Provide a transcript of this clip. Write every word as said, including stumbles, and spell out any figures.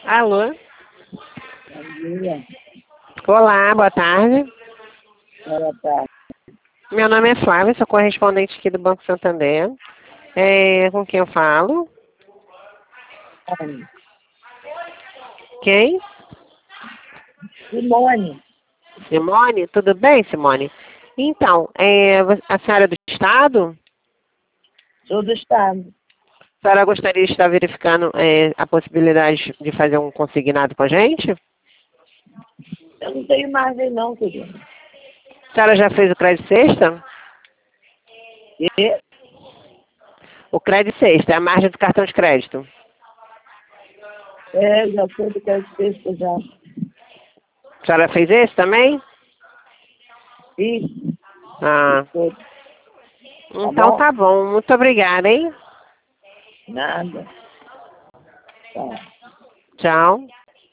Alô? Bom dia. Olá, boa tarde. Boa tarde. Meu nome é Flávia, sou correspondente aqui do Banco Santander. É, com quem eu falo? Simone. Quem? Simone. Simone? Tudo bem, Simone? Então, é, a senhora é do Estado? Sou do Estado. A senhora gostaria de estar verificando é, a possibilidade de fazer um consignado com a gente? Eu não tenho margem não, querido. A senhora já fez o crédito sexta? E? O crédito sexta é a margem do cartão de crédito. É, já foi do crédito sexta já. A senhora fez esse também? Isso. Ah, Foi. então bom? tá bom. Muito obrigada, hein? Nada. Tá. Tchau.